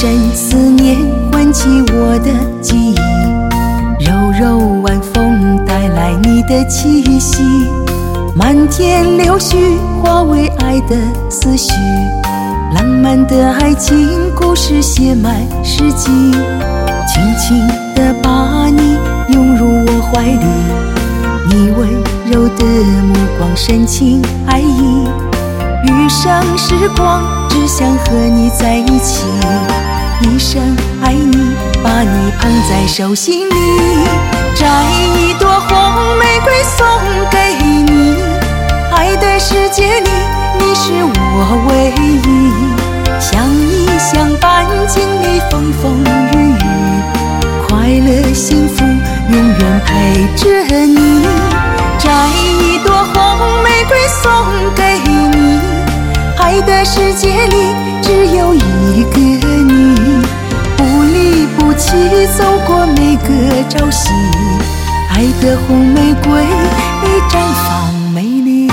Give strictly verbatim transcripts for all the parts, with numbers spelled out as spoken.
深思念唤起我的记忆，柔柔晚风带来你的气息，漫天柳絮化为爱的思绪，浪漫的爱情故事写满世纪，轻轻地把你拥入我怀里，你温柔的目光深情爱意，余生时光只想和你在一起，一生爱你，把你捧在手心里，摘一朵红玫瑰送给你，爱的世界里你是我唯一，相依相伴经历风风雨雨，快乐幸福永远陪着你，摘一朵红玫瑰送给你，爱的世界里只有一个你，不离不弃走过每个朝夕，爱的红玫瑰绽放美丽。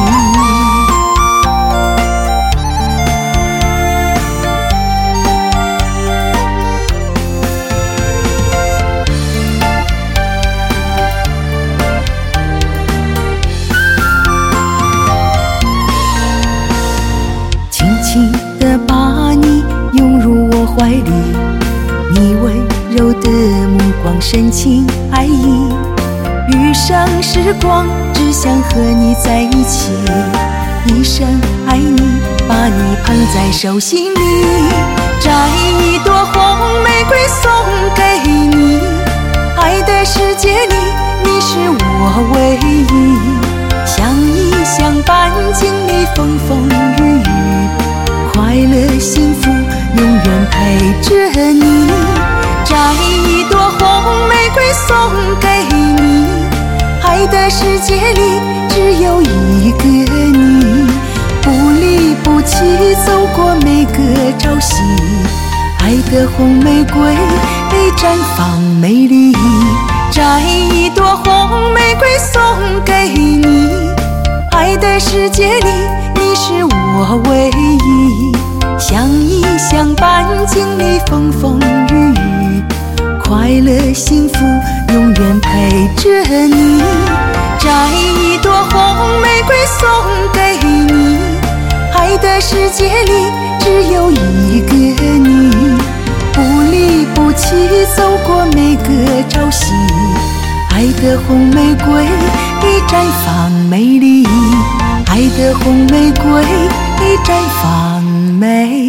轻轻地把你拥入我怀里，你温柔的目光深情爱意，余生时光只想和你在一起，一生爱你，把你捧在手心里，摘一朵红玫瑰送给你，爱的世界里你是我唯一，相依相伴经历风风雨雨，快乐幸福永远陪着你，摘一朵红玫瑰送给你，爱的世界里只有一个你，不离不弃走过每个朝夕，爱的红玫瑰绽放美丽，摘一朵红玫瑰送给你，爱的世界里你是我唯一，相依相伴经历风风雨雨，快乐幸福永远陪着你，摘一朵红玫瑰送给你，爱的世界里只有一个你，不离不弃走过每个朝夕，爱的红玫瑰绽放美丽，爱的红玫瑰绽放美丽。